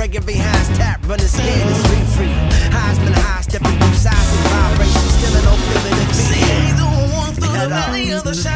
Gregory Hines tap, running scared and street free. Heisman high, stepping through seismic vibrations, still no feeling and feeling. See the one through the valley of the shadow.